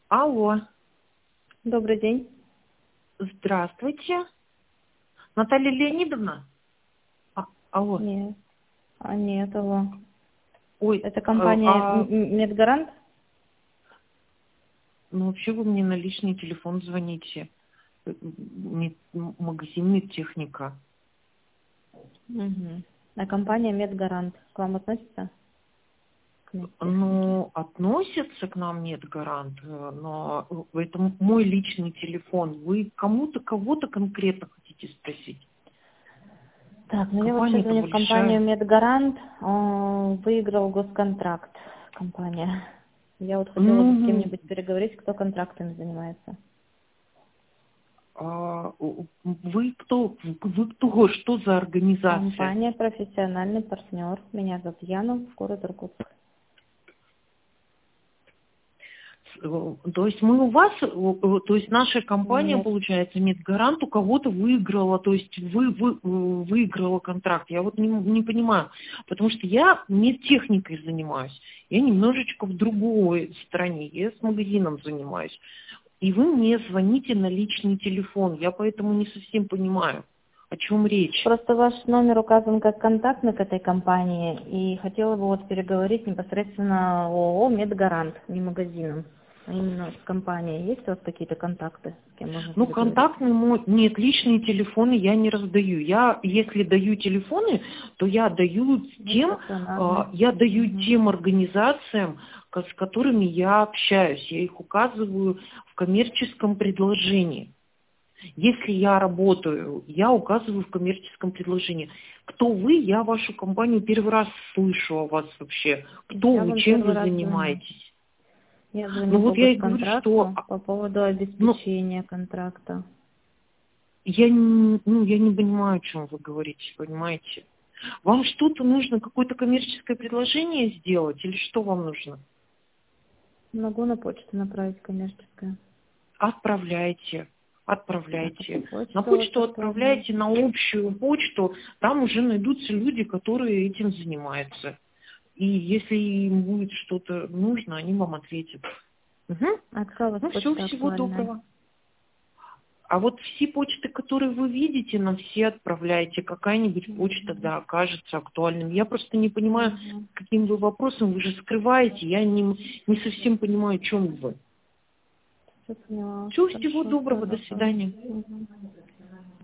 Алло, Добрый день. здравствуйте. Наталья Леонидовна? Алло. Нет. Нет, алло. Ой, Это компания Медгарант? ну вообще вы мне на личный телефон звоните. Магазин медтехника. Угу. А компания Медгарант к вам относится? К медтехнике? Ну, относится к нам Медгарант, но это мой личный телефон. Вы кому-то, кого-то конкретно хотите спросить? Так, ну я вообще Компания-то звоню в компанию большая. Медгарант. Выиграл госконтракт компания. Я вот хотела бы с Ну, кем-нибудь переговорить, кто контрактами занимается. вы кто? Вы кто? Что за организация? Компания «Профессиональный партнер». Меня зовут Яна, город Иркутск. То есть мы у вас, то есть наша компания, Нет. получается, Медгарант у кого-то выиграла, то есть вы выиграла контракт. Я вот не понимаю, потому что я медтехникой занимаюсь. Я немножечко в другой стране, я с магазином занимаюсь. И вы мне звоните на личный телефон. Я поэтому не совсем понимаю, о чем речь. Просто ваш номер указан как контактный к этой компании, и хотела бы вот переговорить непосредственно ООО «Медгарант», не магазином, а именно с компанией. Есть у вас какие-то контакты, с кем можно Ну, переговорить? контактный мой, нет, личные телефоны я не раздаю. Я, если даю телефоны, то я даю Ну, тем, стационарный. я даю Угу. тем организациям, с которыми я общаюсь. Я их указываю в коммерческом предложении. Если я работаю, я указываю в коммерческом предложении. Кто вы? Я вашу компанию первый раз слышу о вас вообще. Кто Я вы? вам Чем первый вы раз звоню. занимаетесь? Я Ну звоню по вот я и говорю, что госконтракту по поводу ну, обеспечения контракта. я не понимаю, о чем вы говорите, понимаете? Вам что-то нужно, какое-то коммерческое предложение сделать или что вам нужно? Могу на почту направить коммерческое. Отправляйте, Так, это отправляйте. На почта у вас почту какая? отправляйте, на общую почту, там уже найдутся люди, которые этим занимаются. И если им будет что-то нужно, они вам ответят. Мгм. А какая у вас Ну все, почта всего актуальная? доброго. А вот все почты, которые вы видите, на все отправляйте. Какая-нибудь почта, Угу. да, окажется актуальным. Я просто не понимаю, Угу. каким вы вопросом, вы же скрываете. Я не совсем понимаю, о чем вы. Все поняла. Всего всего Хорошо, всего доброго, до доброго. свидания. Мгм.